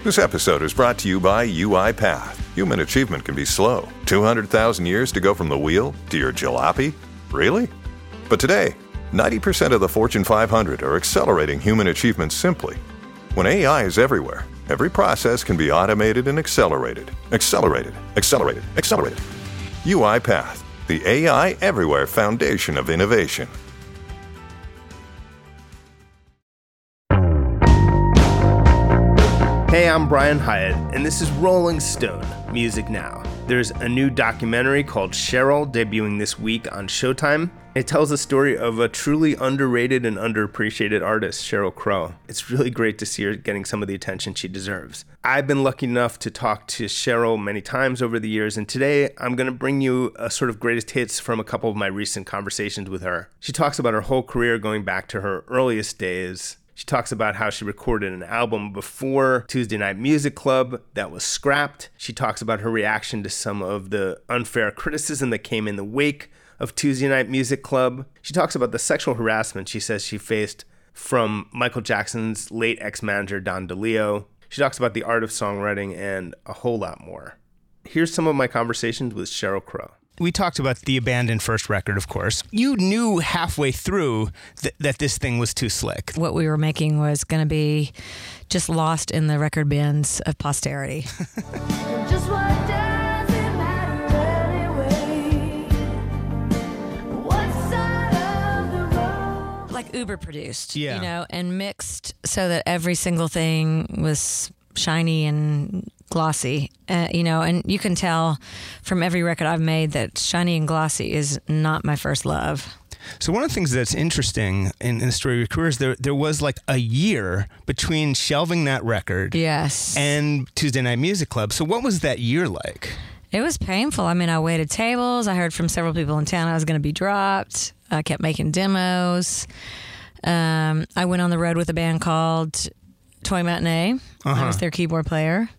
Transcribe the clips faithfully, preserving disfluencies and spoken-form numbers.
This episode is brought to you by UiPath. Human achievement can be slow. two hundred thousand years to go from the wheel to your jalopy? Really? But today, ninety percent of the Fortune five hundred are accelerating human achievement simply. When A I is everywhere, every process can be automated and accelerated. Accelerated, accelerated, accelerated. UiPath, the A I everywhere foundation of innovation. Hey, I'm Brian Hyatt, and this is Rolling Stone Music Now. There's a new documentary called Cheryl debuting this week on Showtime. It tells the story of a truly underrated and underappreciated artist, Sheryl Crow. It's really great to see her getting some of the attention she deserves. I've been lucky enough to talk to Cheryl many times over the years, and today I'm going to bring you a sort of greatest hits from a couple of my recent conversations with her. She talks about her whole career going back to her earliest days. She talks about how she recorded an album before Tuesday Night Music Club that was scrapped. She talks about her reaction to some of the unfair criticism that came in the wake of Tuesday Night Music Club. She talks about the sexual harassment she says she faced from Michael Jackson's late ex-manager Don DeLeo. She talks about the art of songwriting and a whole lot more. Here's some of my conversations with Sheryl Crow. We talked about the abandoned first record, of course. You knew halfway through th- that this thing was too slick. What we were making was going to be just lost in the record bins of posterity. Just what does it matter anyway? What side of the road? Like Uber produced, yeah. you know, and mixed so that every single thing was shiny and glossy, uh, you know, and you can tell from every record I've made that shiny and glossy is not my first love. So one of the things that's interesting in, in the story of your career is there, there was like a year between shelving that record yes. and Tuesday Night Music Club. So what was that year like? It was painful. I mean, I waited tables. I heard from several people in town I was going to be dropped. I kept making demos. Um, I went on the road with a band called Toy Matinee. Uh-huh. I was their keyboard player.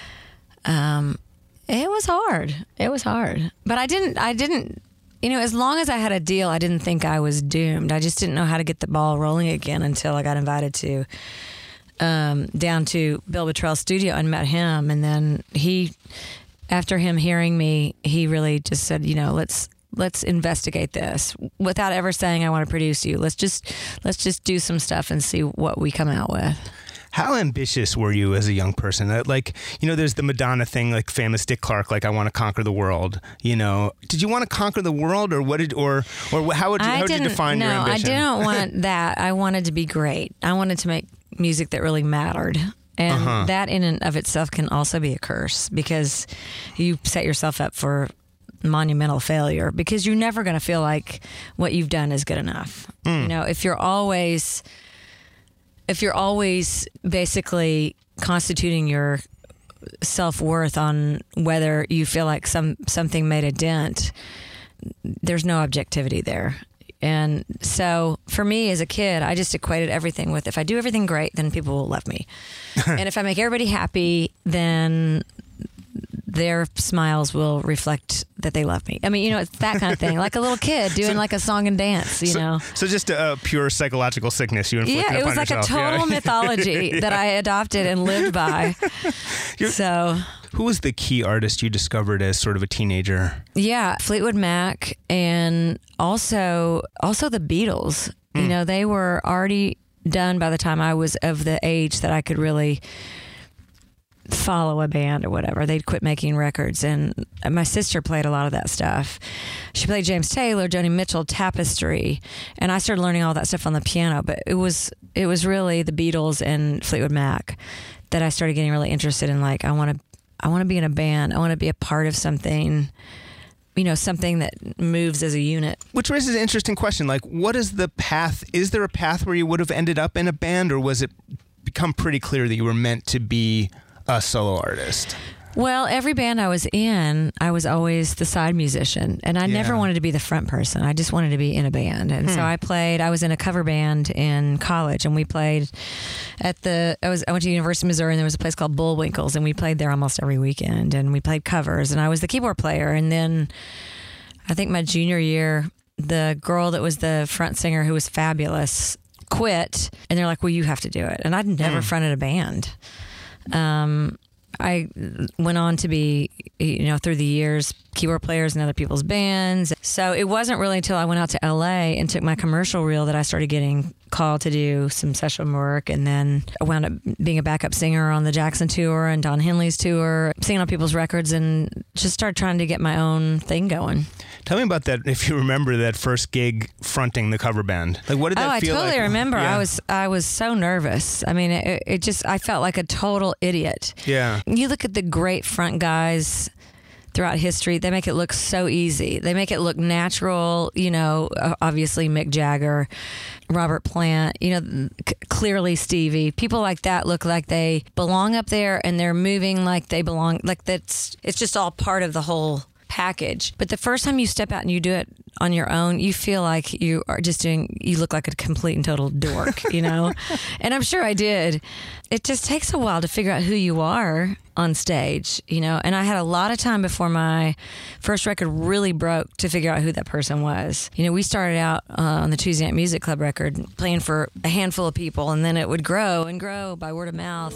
Um, it was hard. It was hard. But I didn't, I didn't, you know, as long as I had a deal, I didn't think I was doomed. I just didn't know how to get the ball rolling again until I got invited to, um, down to Bill Bottrell's studio and met him. And then he, after him hearing me, he really just said, you know, let's, let's investigate this without ever saying, I want to produce you. Let's just, let's just do some stuff and see what we come out with. How ambitious were you as a young person? Like, you know, there's the Madonna thing, like famous Dick Clark, like I want to conquer the world. You know, did you want to conquer the world, or what did, or, or how would you, how would you define no, your ambition? No, I didn't want that. I wanted to be great. I wanted to make music that really mattered. And uh-huh. that in and of itself can also be a curse because you set yourself up for monumental failure because you're never going to feel like what you've done is good enough. Mm. You know, if you're always... If you're always basically constituting your self-worth on whether you feel like some something made a dent, there's no objectivity there. And so for me as a kid, I just equated everything with if I do everything great, then people will love me. And if I make everybody happy, then their smiles will reflect that they love me. I mean, you know, it's that kind of thing. Like a little kid doing so, like a song and dance, you so, know. So just a, a pure psychological sickness you inflicted upon yourself. Yeah, it was like yourself. a total yeah. mythology that I adopted and lived by. You're, so... Who was the key artist you discovered as sort of a teenager? Yeah, Fleetwood Mac and also also the Beatles. Mm. You know, they were already done by the time I was of the age that I could really follow a band or whatever. They'd quit making records, and my sister played a lot of that stuff. She played James Taylor, Joni Mitchell, Tapestry, and I started learning all that stuff on the piano. But it was it was really the Beatles and Fleetwood Mac that I started getting really interested in. Like, I want to I want to be in a band. I want to be a part of something, you know, something that moves as a unit. Which raises an interesting question. Like, what is the path? Is there a path where you would have ended up in a band, or was it become pretty clear that you were meant to be a solo artist? Well, every band I was in, I was always the side musician, and I yeah. never wanted to be the front person. I just wanted to be in a band. And hmm. so I played, I was in a cover band in college, and we played at the, I was, I went to the University of Missouri, and there was a place called Bullwinkles, and we played there almost every weekend, and we played covers, and I was the keyboard player. And then I think my junior year, the girl that was the front singer, who was fabulous, quit, and they're like, well, you have to do it. And I'd never hmm. fronted a band. Um, I went on to be, you know, through the years, keyboard players in other people's bands. So it wasn't really until I went out to L A and took my commercial reel that I started getting called to do some session work. And then I wound up being a backup singer on the Jackson tour and Don Henley's tour, singing on people's records, and just started trying to get my own thing going. Tell me about that, if you remember that first gig fronting the cover band. Like, what did that oh, feel like? I totally like? remember. Yeah. I was I was so nervous. I mean, it, it just, I felt like a total idiot. Yeah. You look at the great front guys throughout history, they make it look so easy. They make it look natural. You know, obviously Mick Jagger, Robert Plant, you know, c- clearly Stevie. People like that look like they belong up there, and they're moving like they belong. Like that's, it's just all part of the whole package. But the first time you step out and you do it on your own, you feel like you are just doing, you look like a complete and total dork, you know? And I'm sure I did. It just takes a while to figure out who you are on stage, you know? And I had a lot of time before my first record really broke to figure out who that person was. You know, we started out uh, on the Tuesday Night Music Club record playing for a handful of people, and then it would grow and grow by word of mouth.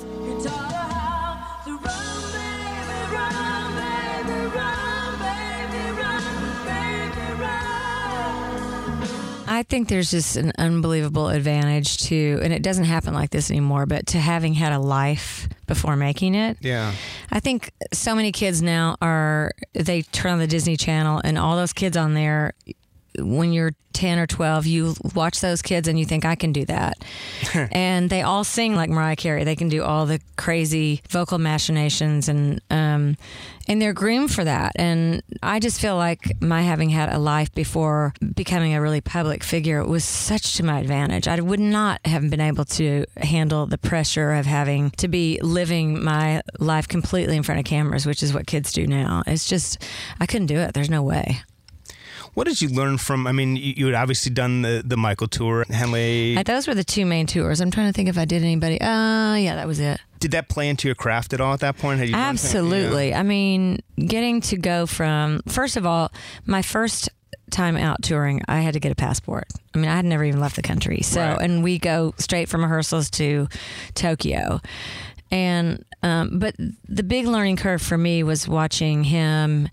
I think there's just an unbelievable advantage to, and it doesn't happen like this anymore, but to having had a life before making it. Yeah. I think so many kids now are, they turn on the Disney Channel, and all those kids on there, when you're ten or twelve, you watch those kids and you think, I can do that. And they all sing like Mariah Carey. They can do all the crazy vocal machinations, and um, and they're groomed for that. And I just feel like my having had a life before becoming a really public figure was such to my advantage. I would not have been able to handle the pressure of having to be living my life completely in front of cameras, which is what kids do now. It's just, I couldn't do it. There's no way. What did you learn from, I mean, you, you had obviously done the, the Michael tour, Henley. Uh, those were the two main tours. I'm trying to think if I did anybody. Uh, yeah, that was it. Did that play into your craft at all at that point? Had you done Absolutely. yeah. I mean, getting to go from, first of all, my first time out touring, I had to get a passport. I mean, I had never even left the country. So, Right. and we go straight from rehearsals to Tokyo. And, um, but the big learning curve for me was watching him,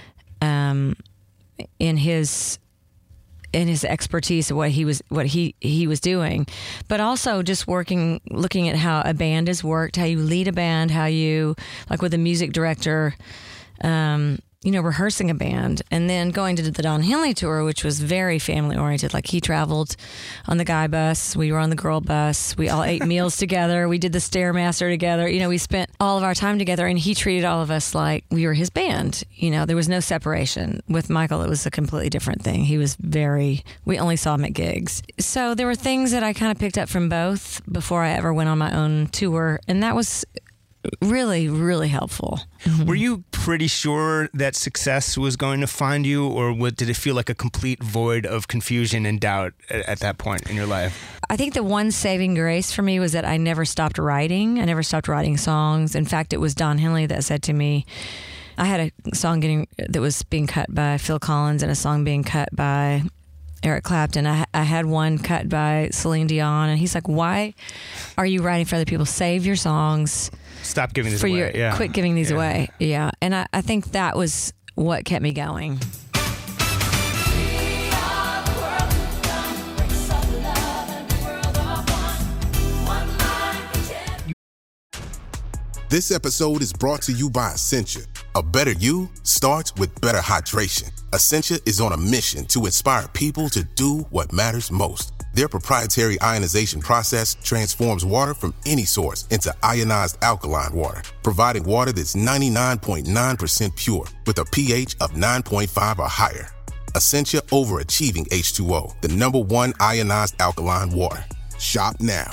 um, in his in his expertise of what he was what he he was doing, but also just working looking at how a band is worked, how you lead a band, how you, like with a music director, um you know, rehearsing a band, and then going to the Don Henley tour, which was very family oriented. Like, he traveled on the guy bus, we were on the girl bus, we all ate meals together, we did the Stairmaster together. You know, we spent all of our time together, and he treated all of us like we were his band. You know, there was no separation. With Michael, it was a completely different thing. He was very, we only saw him at gigs. So there were things that I kind of picked up from both before I ever went on my own tour, and that was really, really helpful. Were you pretty sure that success was going to find you, or what, did it feel like a complete void of confusion and doubt at, at that point in your life? I think the one saving grace for me was that I never stopped writing. I never stopped writing songs. In fact, it was Don Henley that said to me, I had a song getting that was being cut by Phil Collins and a song being cut by Eric Clapton. I, I had one cut by Celine Dion, and he's like, why are you writing for other people? Save your songs. Stop giving these for away. your, yeah. Quit giving these yeah. away. Yeah. And I, I think that was what kept me going. This episode is brought to you by Essentia. A better you starts with better hydration. Essentia is on a mission to inspire people to do what matters most. Their proprietary ionization process transforms water from any source into ionized alkaline water, providing water that's ninety-nine point nine percent pure with a pH of nine point five or higher. Essentia Overachieving H two O, the number one ionized alkaline water. Shop now.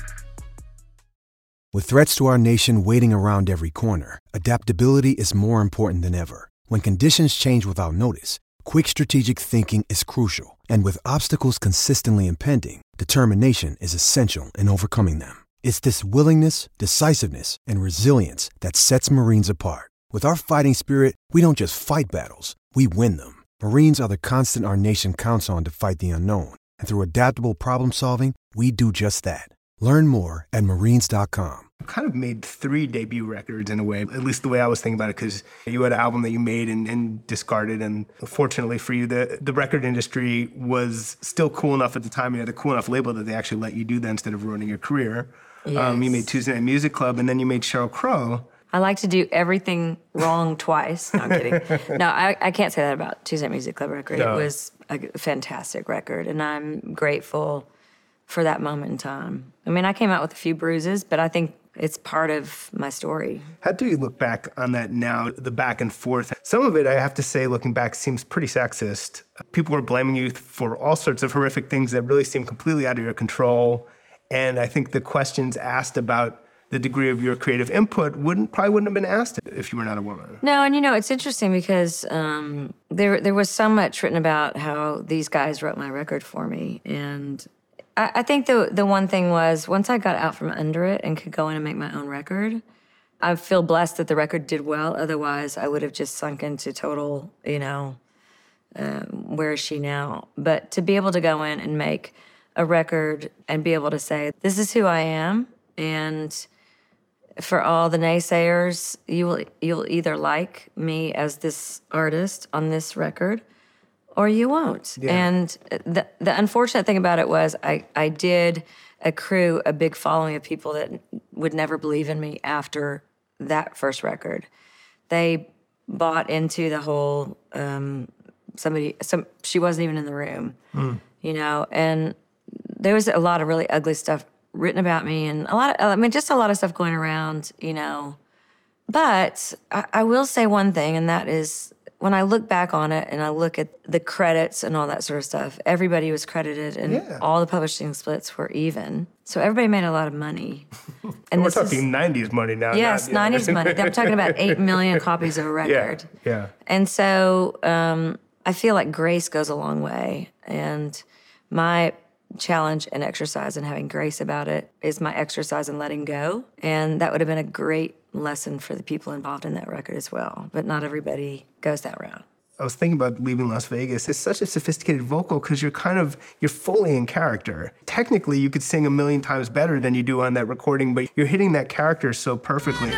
With threats to our nation waiting around every corner, adaptability is more important than ever. When conditions change without notice, quick strategic thinking is crucial. And with obstacles consistently impending, determination is essential in overcoming them. It's this willingness, decisiveness, and resilience that sets Marines apart. With our fighting spirit, we don't just fight battles, we win them. Marines are the constant our nation counts on to fight the unknown. And through adaptable problem solving, we do just that. Learn more at marines dot com. kind of made three debut records in a way, at least the way I was thinking about it, because you had an album that you made and, and discarded, and fortunately for you, the, the record industry was still cool enough at the time. You had a cool enough label that they actually let you do that instead of ruining your career. Yes. Um, you made Tuesday Night Music Club, and then you made Sheryl Crow. I like to do everything wrong twice. No, I'm kidding. No, I, I can't say that about Tuesday Night Music Club record. No. It was a fantastic record, and I'm grateful for that moment in time. I mean, I came out with a few bruises, but I think it's part of my story. How do you look back on that now, the back and forth? Some of it, I have to say, looking back, seems pretty sexist. People were blaming you for all sorts of horrific things that really seem completely out of your control. And I think the questions asked about the degree of your creative input wouldn't probably wouldn't have been asked if you were not a woman. No, and you know, it's interesting because um, there there was so much written about how these guys wrote my record for me. And I, I think the the one thing was, once I got out from under it and could go in and make my own record, I feel blessed that the record did well. Otherwise, I would have just sunk into total, you know, um, where is she now? But to be able to go in and make a record and be able to say, this is who I am, and for all the naysayers, you will you'll either like me as this artist on this record, or you won't. Yeah. And the the unfortunate thing about it was I, I did accrue a big following of people that would never believe in me after that first record. They bought into the whole um, somebody some she wasn't even in the room, mm. you know, and there was a lot of really ugly stuff written about me, and a lot of, I mean, just a lot of stuff going around, you know. But I, I will say one thing, and that is, when I look back on it and I look at the credits and all that sort of stuff, everybody was credited, and Yeah. all the publishing splits were even. So everybody made a lot of money. And We're this is- talking nineties money now. Yes, not, yeah. nineties money. I'm talking about eight million copies of a record. Yeah, yeah. And so um, I feel like grace goes a long way. And my challenge and exercise and having grace about it is my exercise in letting go. And that would have been a great lesson for the people involved in that record as well. But not everybody goes that route. I was thinking about Leaving Las Vegas. It's such a sophisticated vocal because you're kind of, you're fully in character. Technically, you could sing a million times better than you do on that recording, but you're hitting that character so perfectly.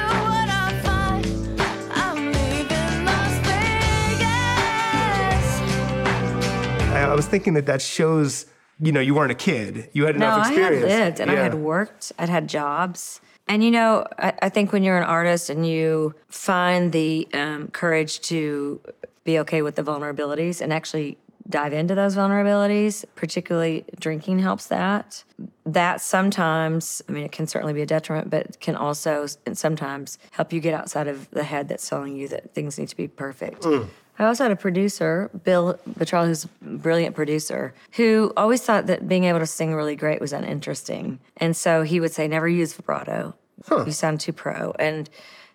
I, I was thinking that that shows, you know, you weren't a kid. You had enough no, experience. I had lived and Yeah. I had worked. I'd had jobs. And, you know, I, I think when you're an artist and you find the um, courage to be okay with the vulnerabilities and actually dive into those vulnerabilities, particularly drinking helps that. That sometimes, I mean, it can certainly be a detriment, but it can also and sometimes help you get outside of the head that's telling you that things need to be perfect. Mm. I also had a producer, Bill Bottrell, who's a brilliant producer, who always thought that being able to sing really great was uninteresting. And so he would say, never use vibrato. Huh. You sound too pro. And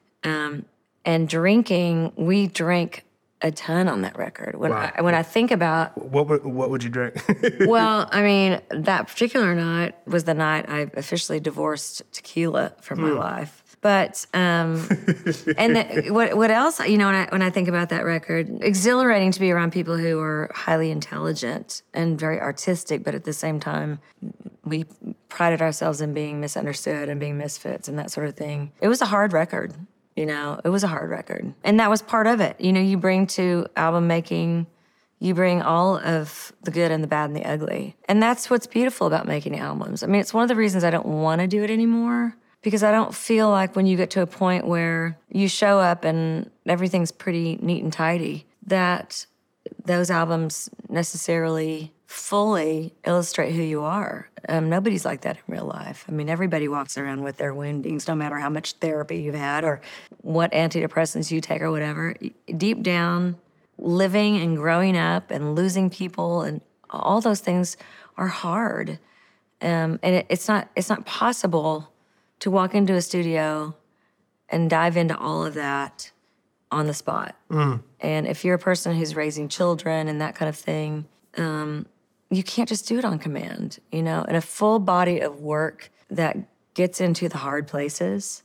um, and drinking, we drank a ton on that record. When Wow. I, when I think about... What would, what would you drink? Well, I mean, that particular night was the night I officially divorced tequila from my Mm. life. But, um, and the, what what else, you know, when I, when I think about that record, exhilarating to be around people who are highly intelligent and very artistic, but at the same time, we prided ourselves in being misunderstood and being misfits and that sort of thing. It was a hard record, you know, it was a hard record. And that was part of it. You know, you bring to album making, you bring all of the good and the bad and the ugly. And that's what's beautiful about making albums. I mean, it's one of the reasons I don't want to do it anymore. Because I don't feel like when you get to a point where you show up and everything's pretty neat and tidy, that those albums necessarily fully illustrate who you are. Um, nobody's like that in real life. I mean, everybody walks around with their woundings, no matter how much therapy you've had or what antidepressants you take or whatever. Deep down, living and growing up and losing people and all those things are hard. Um, and it, it's not it's not possible to walk into a studio and dive into all of that on the spot. Mm. And if you're a person who's raising children and that kind of thing, um, you can't just do it on command, you know? And a full body of work that gets into the hard places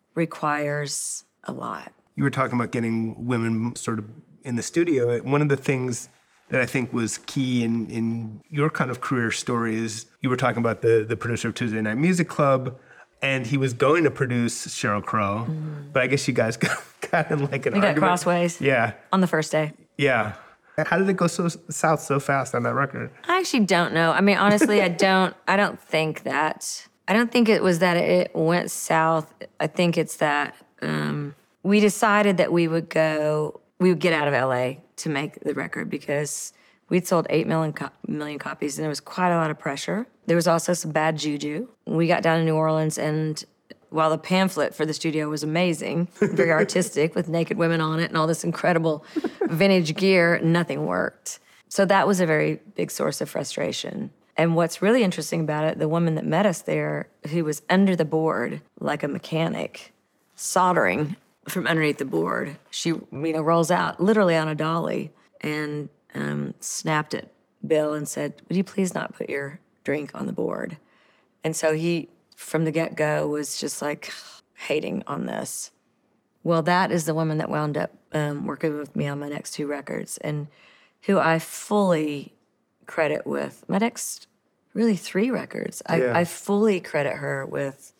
requires a lot. You were talking about getting women sort of in the studio. One of the things that I think was key in, in your kind of career story is you were talking about the, the producer of Tuesday Night Music Club. and he was going to produce Sheryl Crow, mm. but I guess you guys got, got in like an we argument. got crossways. Yeah. On the first day. Yeah. How did it go so south so fast on that record? I actually don't know. I mean, honestly, I don't. I don't think that. I don't think it was that it went south. I think it's that um, we decided that we would go. We would get out of L A to make the record because we'd sold eight million, co- million copies, and there was quite a lot of pressure. There was also some bad juju. We got down to New Orleans, and while the pamphlet for the studio was amazing, very artistic, with naked women on it and all this incredible vintage gear, nothing worked. So that was a very big source of frustration. And what's really interesting about it, the woman that met us there, who was under the board like a mechanic, soldering from underneath the board, she you know rolls out literally on a dolly and um, snapped at Bill and said, "Would you please not put your drink on the board?" And so he, from the get-go, was just like hating on this. Well, that is the woman that wound up um, working with me on my next two records, and who I fully credit with my next really three records. I, yeah. I fully credit her with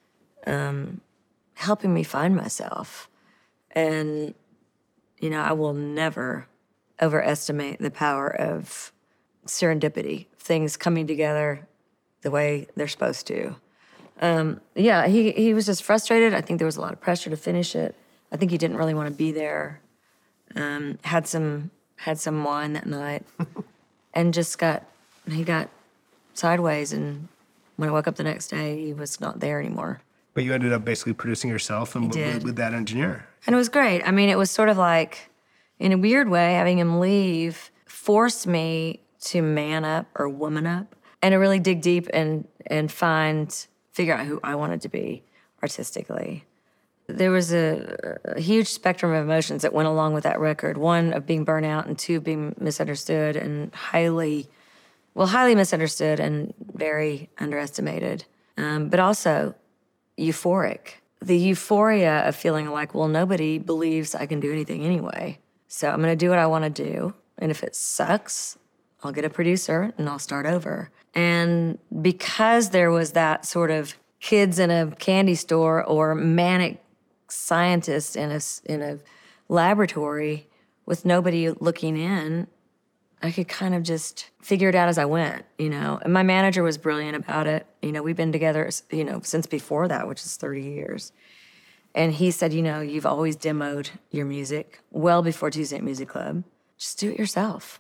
um, helping me find myself. And, you know, I will never overestimate the power of serendipity, things coming together the way they're supposed to. Um, yeah, he, he was just frustrated. I think there was a lot of pressure to finish it. I think he didn't really want to be there. Um, had some had some wine that night, and just got he got sideways. And when I woke up the next day, he was not there anymore. But you ended up basically producing yourself and with, with that engineer. And it was great. I mean, it was sort of like, in a weird way, having him leave forced me to man up or woman up and to really dig deep and and find, figure out who I wanted to be artistically. There was a, a huge spectrum of emotions that went along with that record. One, of being burnt out, and two, being misunderstood and highly, well, highly misunderstood and very underestimated. Um, but also euphoric. The euphoria of feeling like, well, nobody believes I can do anything anyway. So I'm going to do what I want to do. And if it sucks, I'll get a producer and I'll start over. And because there was that sort of kids in a candy store or manic scientist in a, in a laboratory with nobody looking in, I could kind of just figure it out as I went, you know. And my manager was brilliant about it. You know, we've been together, you know, since before that, which is thirty years. And he said, you know, you've always demoed your music well before Tuesday Night Music Club. Just do it yourself,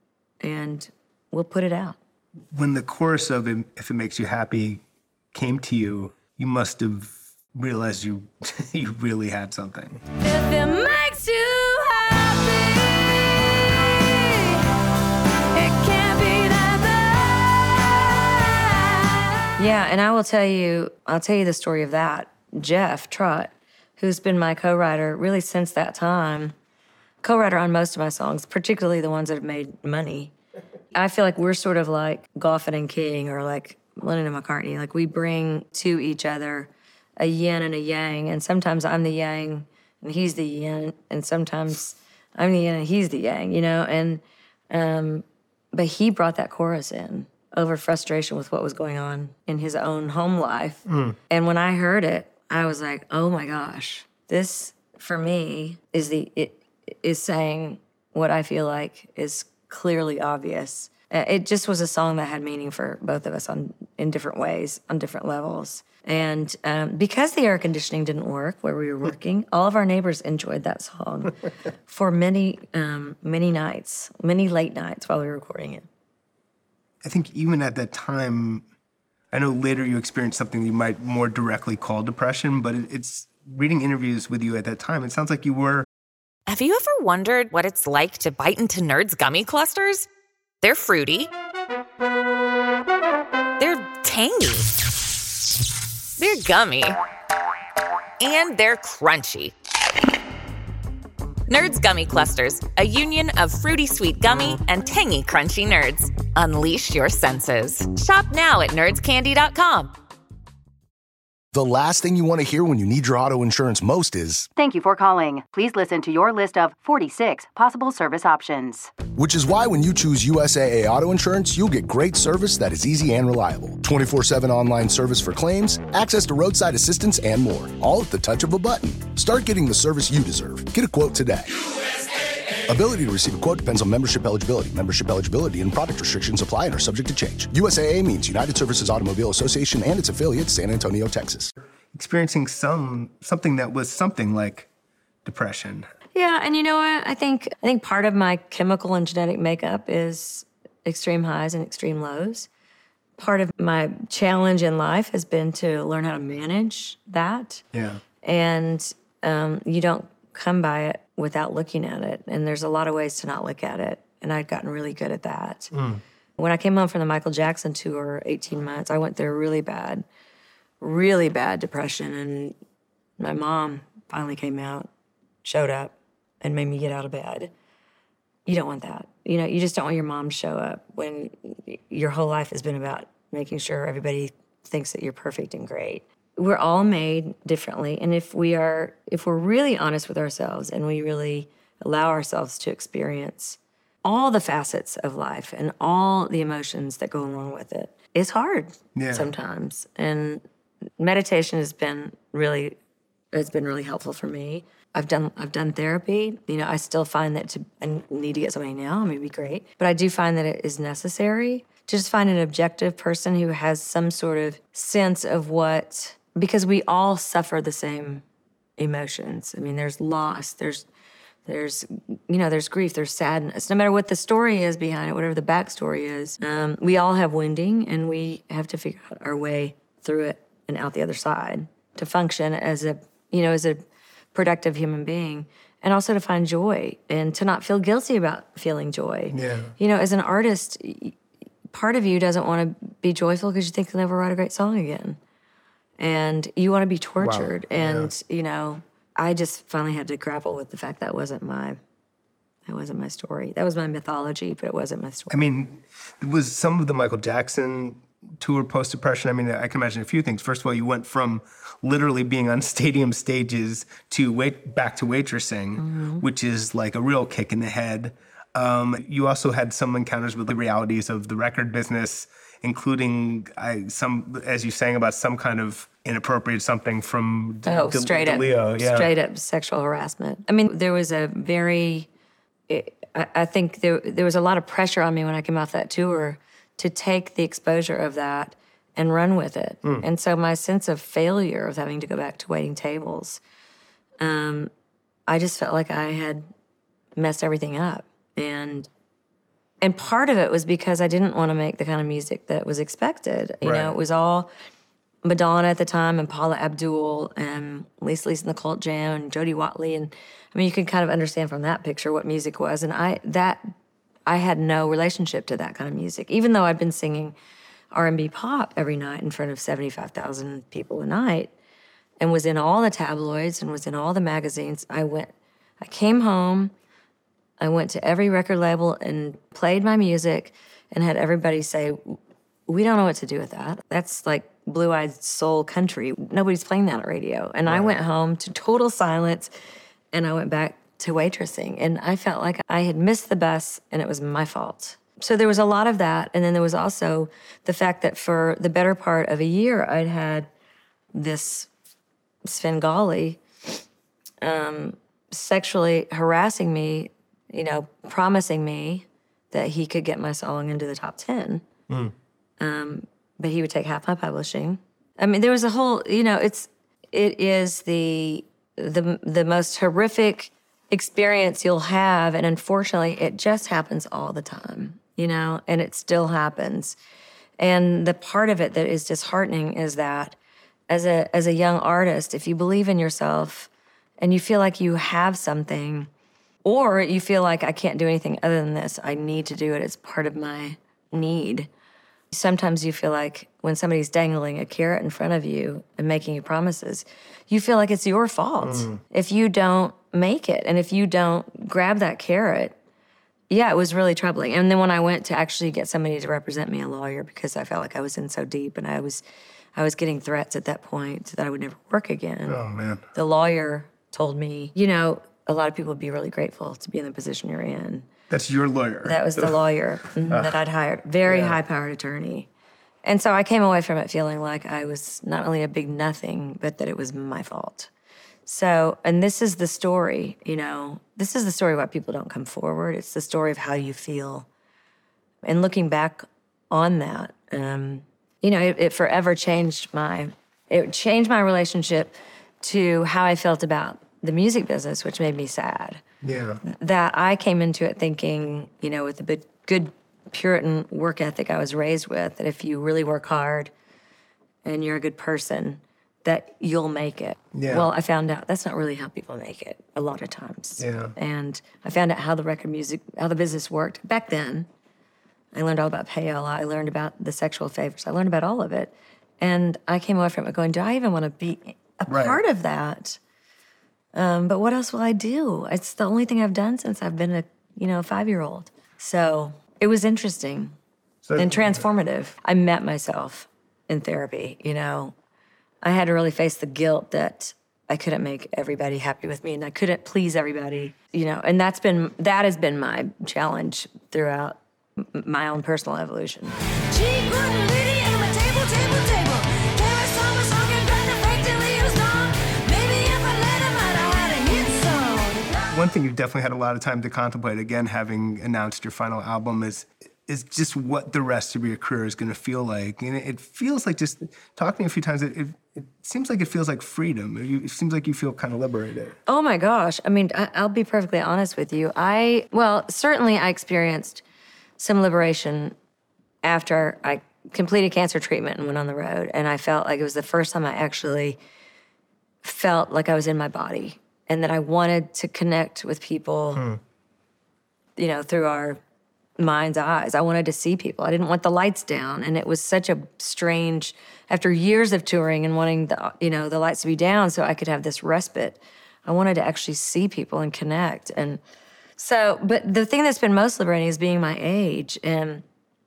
and we'll put it out. When the chorus of If It Makes You Happy came to you, you must have realized you you really had something. If it makes you happy, it can't be that bad. Yeah, and I will tell you, I'll tell you the story of that. Jeff Trott, who's been my co-writer really since that time, co-writer on most of my songs, particularly the ones that have made money. I feel like we're sort of like Goffin and King, or like Lennon and McCartney. Like, we bring to each other a yin and a yang, and sometimes I'm the yang and he's the yin, and sometimes I'm the yin and he's the yang, you know? And um, but he brought that chorus in over frustration with what was going on in his own home life. Mm. And when I heard it, I was like, oh my gosh, this for me is the it is saying what I feel like is clearly obvious. It just was a song that had meaning for both of us on in different ways, on different levels. And um, because the air conditioning didn't work where we were working, all of our neighbors enjoyed that song for many, um, many nights, many late nights while we were recording it. I think even at that time, I know later you experienced something you might more directly call depression, but it's reading interviews with you at that time, it sounds like you were. Have you ever wondered what it's like to bite into Nerds gummy clusters? They're fruity. They're tangy. They're gummy. And they're crunchy. Nerds Gummy Clusters, a union of fruity sweet gummy and tangy crunchy nerds. Unleash your senses. Shop now at nerds candy dot com. The last thing you want to hear when you need your auto insurance most is, "Thank you for calling. Please listen to your list of forty-six possible service options." Which is why when you choose U S A A Auto Insurance, you'll get great service that is easy and reliable. twenty-four seven online service for claims, access to roadside assistance, and more. All at the touch of a button. Start getting the service you deserve. Get a quote today. Ability to receive a quote depends on membership eligibility. Membership eligibility and product restrictions apply and are subject to change. U S A A means United Services Automobile Association and its affiliates, San Antonio, Texas. Experiencing some something that was something like depression. Yeah, and you know what? I think I think part of my chemical and genetic makeup is extreme highs and extreme lows. Part of my challenge in life has been to learn how to manage that. Yeah. And um, you don't come by it without looking at it. And there's a lot of ways to not look at it. And I'd gotten really good at that. Mm. When I came home from the Michael Jackson tour, eighteen months, I went through a really bad, really bad depression. And my mom finally came out, showed up, and made me get out of bed. You don't want that. You know, you just don't want your mom to show up when your whole life has been about making sure everybody thinks that you're perfect and great. We're all made differently, and if we are, if we're really honest with ourselves and we really allow ourselves to experience all the facets of life and all the emotions that go along with it, it's hard yeah. sometimes. And meditation has been really, has been really helpful for me. I've done I've done therapy. You know, I still find that to I need to get somebody now, it may be great, but I do find that it is necessary to just find an objective person who has some sort of sense of what. Because we all suffer the same emotions. I mean, there's loss, there's, there's, you know, there's grief, there's sadness. No matter what the story is behind it, whatever the backstory is, um, we all have wounding, and we have to figure out our way through it and out the other side to function as a, you know, as a productive human being, and also to find joy and to not feel guilty about feeling joy. Yeah. You know, as an artist, part of you doesn't want to be joyful because you think you'll never write a great song again. And you want to be tortured. Wow. And, yeah. you know, I just finally had to grapple with the fact that wasn't my, that wasn't my story. That was my mythology, but it wasn't my story. I mean, it was some of the Michael Jackson tour post-depression. I mean, I can imagine a few things. First of all, you went from literally being on stadium stages to wait back to waitressing, mm-hmm. which is like a real kick in the head. Um, you also had some encounters with the realities of the record business, including I, some, as you sang about some kind of inappropriate something from D- oh, D- straight up, DeLeo. Yeah. straight up sexual harassment. I mean, there was a very, it, I, I think there there was a lot of pressure on me when I came off that tour to take the exposure of that and run with it. Mm. And so my sense of failure of having to go back to waiting tables, um, I just felt like I had messed everything up. And And part of it was because I didn't want to make the kind of music that was expected. You right. know, it was all Madonna at the time and Paula Abdul and Lisa Lisa and the Cult Jam and Jody Watley. And I mean, you can kind of understand from that picture what music was. And I that I had no relationship to that kind of music, even though I'd been singing R and B pop every night in front of seventy-five thousand people a night and was in all the tabloids and was in all the magazines. I went, I came home, I went to every record label and played my music and had everybody say, we don't know what to do with that. That's like blue-eyed soul country. Nobody's playing that on radio. And right. I went home to total silence, and I went back to waitressing. And I felt like I had missed the bus, and it was my fault. So there was a lot of that. And then there was also the fact that for the better part of a year, I'd had this Svengali um, sexually harassing me, you know, promising me that he could get my song into the top ten. Mm. Um, but he would take half my publishing. I mean, there was a whole, you know, it's, it is the, the, the most horrific experience you'll have. And unfortunately, it just happens all the time, you know, and it still happens. And the part of it that is disheartening is that as a, as a young artist, if you believe in yourself and you feel like you have something, or you feel like I can't do anything other than this, I need to do it, it's part of my need. Sometimes you feel like when somebody's dangling a carrot in front of you and making you promises, you feel like it's your fault mm. if you don't make it. And if you don't grab that carrot, yeah, it was really troubling. And then when I went to actually get somebody to represent me, a lawyer, because I felt like I was in so deep and I was I was getting threats at that point that I would never work again. Oh, man. The lawyer told me, you know, a lot of people would be really grateful to be in the position you're in. That's your lawyer. That was the lawyer mm, uh, that I'd hired. Very yeah. high-powered attorney. And so I came away from it feeling like I was not only a big nothing, but that it was my fault. So, and this is the story, you know, this is the story why people don't come forward. It's the story of how you feel. And looking back on that, um, you know, it, it forever changed my, it changed my relationship to how I felt about the music business, which made me sad. Yeah. That I came into it thinking, you know, with the good Puritan work ethic I was raised with, that if you really work hard and you're a good person, that you'll make it. Yeah. Well, I found out that's not really how people make it a lot of times. Yeah. And I found out how the record music, how the business worked. Back then, I learned all about payola. I learned about the sexual favors. I learned about all of it. And I came away from it going, do I even want to be a right. part of that? Um, but what else will I do? It's the only thing I've done since I've been a, you know, five-year-old. So it was interesting so, and transformative. I met myself in therapy, you know. I had to really face the guilt that I couldn't make everybody happy with me and I couldn't please everybody, you know. And that's been, that has been my challenge throughout my own personal evolution. One thing you've definitely had a lot of time to contemplate, again, having announced your final album, is is just what the rest of your career is going to feel like. And it, it feels like, just talking to you a few times, it, it, it seems like it feels like freedom. You, it seems like you feel kind of liberated. Oh my gosh. I mean, I, I'll be perfectly honest with you. I, well, certainly I experienced some liberation after I completed cancer treatment and went on the road. And I felt like it was the first time I actually felt like I was in my body and that I wanted to connect with people, hmm. you know, through our mind's eyes. I wanted to see people. I didn't want the lights down. And it was such a strange, after years of touring and wanting the, you know, the lights to be down so I could have this respite, I wanted to actually see people and connect. And so, but the thing that's been most liberating is being my age. And,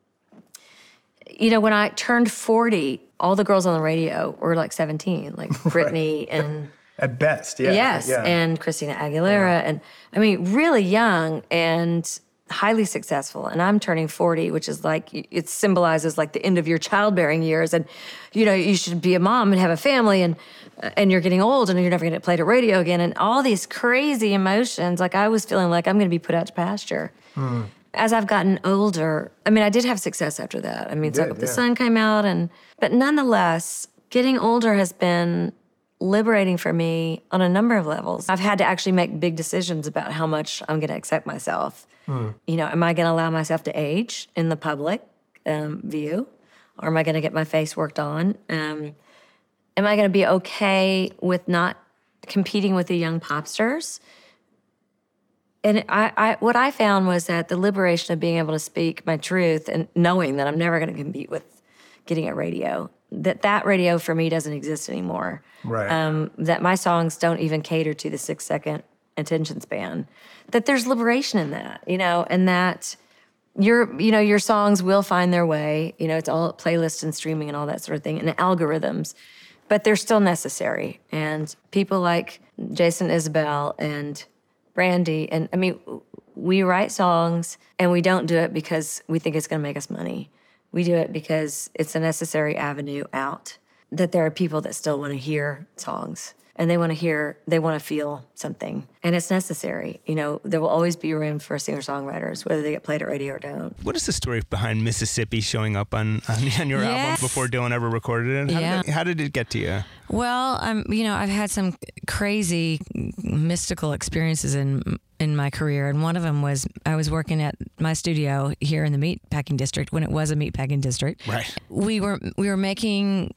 you know, when I turned forty, all the girls on the radio were like seventeen, like Britney right. and... At best, yeah. Yes, yeah. and Christina Aguilera. Yeah. And, I mean, really young and highly successful. And I'm turning forty, which is like, it symbolizes like the end of your childbearing years. And, you know, you should be a mom and have a family, and and you're getting old and you're never going to play the radio again. And all these crazy emotions, like I was feeling like I'm going to be put out to pasture. Hmm. As I've gotten older, I mean, I did have success after that. I mean, Suck Up the Sun came out, and but nonetheless, getting older has been liberating for me on a number of levels. I've had to actually make big decisions about how much I'm going to accept myself. Hmm. You know, am I going to allow myself to age in the public um, view? Or am I going to get my face worked on? Um, am I going to be okay with not competing with the young pop stars? And I, I, what I found was that the liberation of being able to speak my truth and knowing that I'm never going to compete with getting a radio, that that radio for me doesn't exist anymore. Right. Um, that my songs don't even cater to the six second attention span. That there's liberation in that, you know, and that your, you know, your songs will find their way. You know, it's all playlists and streaming and all that sort of thing, and algorithms, but they're still necessary. And people like Jason Isbell and Brandy, and I mean, we write songs and we don't do it because we think it's going to make us money. We do it because it's a necessary avenue out, that there are people that still want to hear songs and they want to hear, they want to feel something. And it's necessary. You know, there will always be room for singer-songwriters, whether they get played at radio or don't. What is the story behind Mississippi showing up on, on, on your yes. album before Dylan ever recorded it? How, yeah. did it? How did it get to you? Well, um, you know, I've had some crazy mystical experiences in in my career, and one of them was I was working at my studio here in the meatpacking district when it was a meatpacking district. Right. We were we were making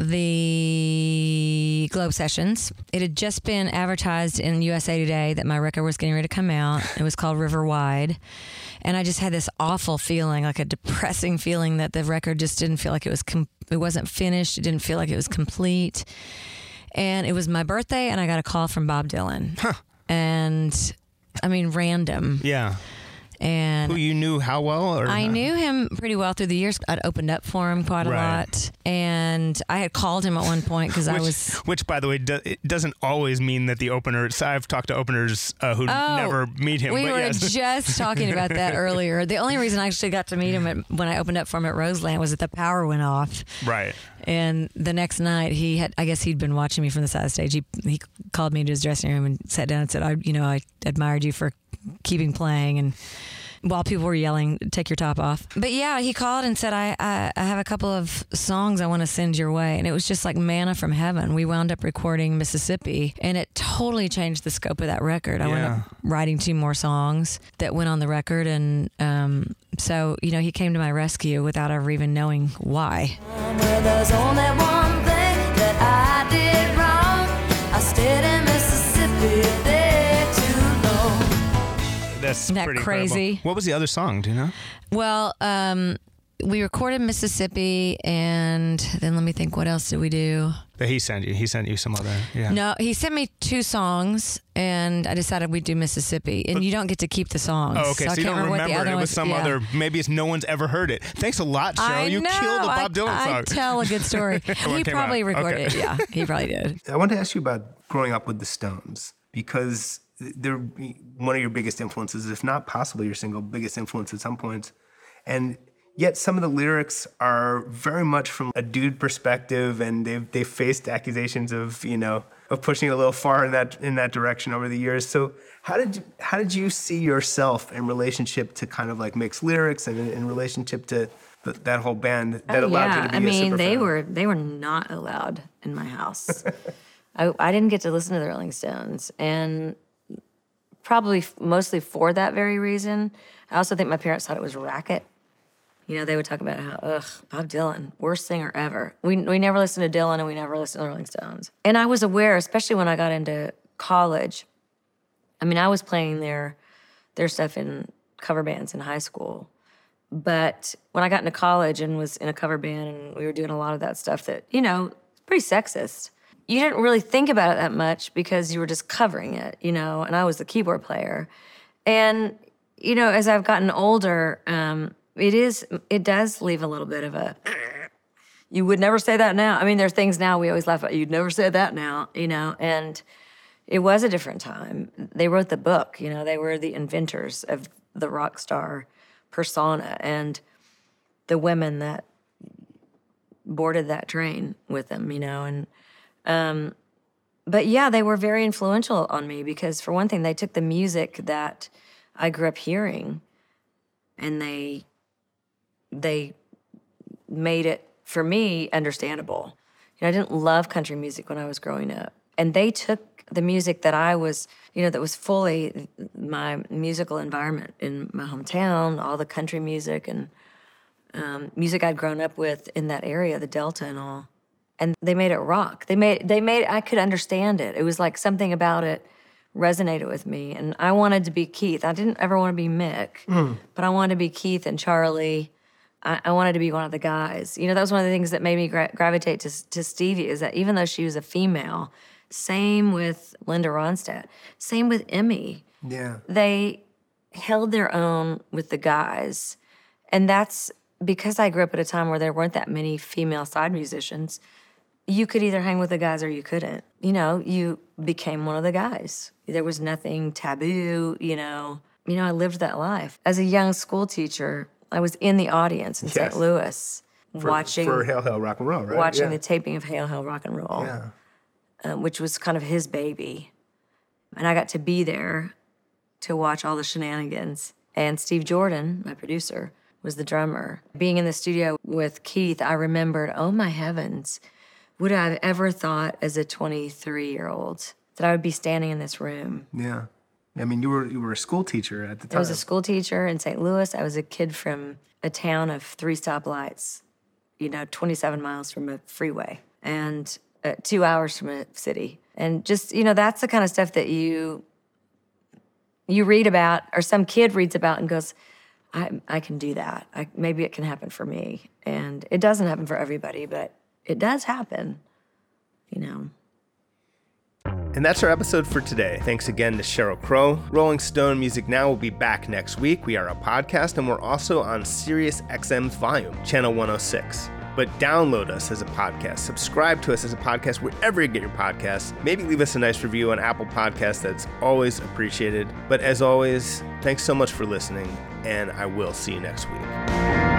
the Globe Sessions. It had just been advertised in U S A Today that my record was getting ready to come out. It was called River Wide. And I just had this awful feeling, like a depressing feeling, that the record just didn't feel like it was com- it wasn't finished. It didn't feel like it was complete. And it was my birthday, and I got a call from Bob Dylan. Huh. And I mean, random. Yeah. And who you knew how well? Or I not? knew him pretty well through the years. I'd opened up for him quite a Right. lot. And I had called him at one point because I Which, was... which, by the way, do, it doesn't always mean that the opener. So I've talked to openers uh, who Oh, never meet him. We but were yes. just talking about that earlier. The only reason I actually got to meet him at, when I opened up for him at Roseland was that the power went off. Right. And the next night, he had, I guess he'd been watching me from the side of the stage. He, he called me into his dressing room and sat down and said, I, you know, I admired you for keeping playing. And while people were yelling, take your top off. But yeah, he called and said, I, I, I have a couple of songs I want to send your way. And it was just like manna from heaven. We wound up recording Mississippi, and it totally changed the scope of that record. I wound Yeah. up writing two more songs that went on the record. And um, so, you know, he came to my rescue without ever even knowing why. There's only one thing that I did wrong. I stayed in Mississippi there too long. That's Isn't that pretty crazy? incredible. What was the other song? Do you know? Well, um, we recorded Mississippi, and then let me think, what else did we do? That he sent you. He sent you some other. Yeah. No, he sent me two songs, and I decided we'd do Mississippi. And But- you don't get to keep the songs. Oh, okay. So, I you can't don't remember remember, what the other it was ones- some yeah. other. Maybe it's no one's ever heard it. Thanks a lot, Cheryl. I you know, killed the Bob I, Dylan I song. tell a good story. When he it came probably out. recorded Okay. it. Yeah, he probably did. I want to ask you about growing up with the Stones, because they're one of your biggest influences, if not possibly your single biggest influence at some point. And yet some of the lyrics are very much from a dude perspective, and they've they've faced accusations of, you know, of pushing it a little far in that in that direction over the years. So how did you, how did you see yourself in relationship to kind of like mixed lyrics and in, in relationship to th- that whole band that Oh, allowed yeah. you to be I a mean, super they fan? were they were not allowed in my house. I, I didn't get to listen to the Rolling Stones, and probably f- mostly for that very reason. I also think my parents thought it was racket. You know, they would talk about how, ugh, Bob Dylan, worst singer ever. We we never listened to Dylan, and we never listened to the Rolling Stones. And I was aware, especially when I got into college. I mean, I was playing their their stuff in cover bands in high school. But when I got into college and was in a cover band, and we were doing a lot of that stuff that, you know, it's pretty sexist. You didn't really think about it that much because you were just covering it, you know, and I was the keyboard player. And, you know, as I've gotten older, um, it is, it does leave a little bit of a, you would never say that now. I mean, there's things now we always laugh at, you'd never say that now, you know, and it was a different time. They wrote the book, you know, they were the inventors of the rock star persona, and the women that boarded that train with them, you know, and um, but yeah, they were very influential on me because, for one thing, they took the music that I grew up hearing, and they they made it for me understandable. You know, I didn't love country music when I was growing up, and they took the music that I was, you know, that was fully my musical environment in my hometown, all the country music and um, music I'd grown up with in that area, the Delta and all. And they made it rock. They made, they made, I could understand it. It was like something about it resonated with me. And I wanted to be Keith. I didn't ever want to be Mick, Mm. but I wanted to be Keith and Charlie. I, I wanted to be one of the guys. You know, that was one of the things that made me gra- gravitate to, to Stevie, is that even though she was a female, same with Linda Ronstadt, same with Emmy, Yeah. they held their own with the guys. And that's because I grew up at a time where there weren't that many female side musicians. You could either hang with the guys or you couldn't. You know, you became one of the guys. There was nothing taboo, you know. You know, I lived that life. As a young school teacher, I was in the audience in Yes. Saint Louis For, watching for Hail Hail Rock and Roll, right? watching yeah. the taping of Hail Hail Rock and Roll, Yeah. uh, which was kind of his baby. And I got to be there to watch all the shenanigans. And Steve Jordan, my producer, was the drummer. Being in the studio with Keith, I remembered, oh my heavens, would I have ever thought as a twenty-three-year-old that I would be standing in this room? Yeah. I mean, you were you were a school teacher at the I time. was a school teacher in Saint Louis. I was a kid from a town of three stoplights, you know, twenty-seven miles from a freeway and uh, two hours from a city. And just, you know, that's the kind of stuff that you you read about, or some kid reads about and goes, I, I can do that. I, maybe it can happen for me. And it doesn't happen for everybody, but it does happen, you know. And that's our episode for today. Thanks again to Sheryl Crow. Rolling Stone Music Now will be back next week. We are a podcast, and we're also on Sirius X M's Volume, channel one oh six. But download us as a podcast. Subscribe to us as a podcast wherever you get your podcasts. Maybe leave us a nice review on Apple Podcasts. That's always appreciated. But as always, thanks so much for listening, and I will see you next week.